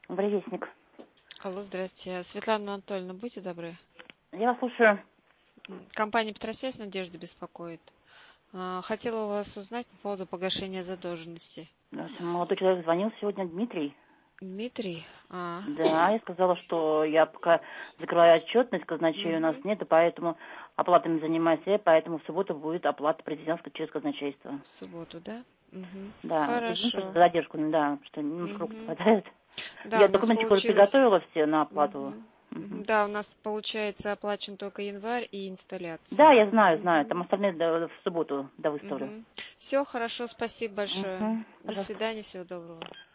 Буревестник. Алло, здрасте. Светлана Анатольевна, будьте добры. Я вас слушаю. Компания «Петросвязь» Надежда беспокоит. Хотела у вас узнать по поводу погашения задолженности. Молодой человек звонил сегодня, Дмитрий. Дмитрий? Да, я сказала, что я пока закрываю отчетность, казначей у нас нет, и поэтому оплатами занимаюсь я, поэтому в субботу будет оплата президентская через казначейство. В субботу, да? Да, извините Хорошо. за задержку, да, что немножко рук попадает. Да, Я у нас документики уже получилось... приготовила все на оплату. Да, у нас получается оплачен только январь и Да, инсталляция. я знаю, там остальные в субботу довыставлю. Все, хорошо, спасибо большое. До Пожалуйста. свидания, всего доброго.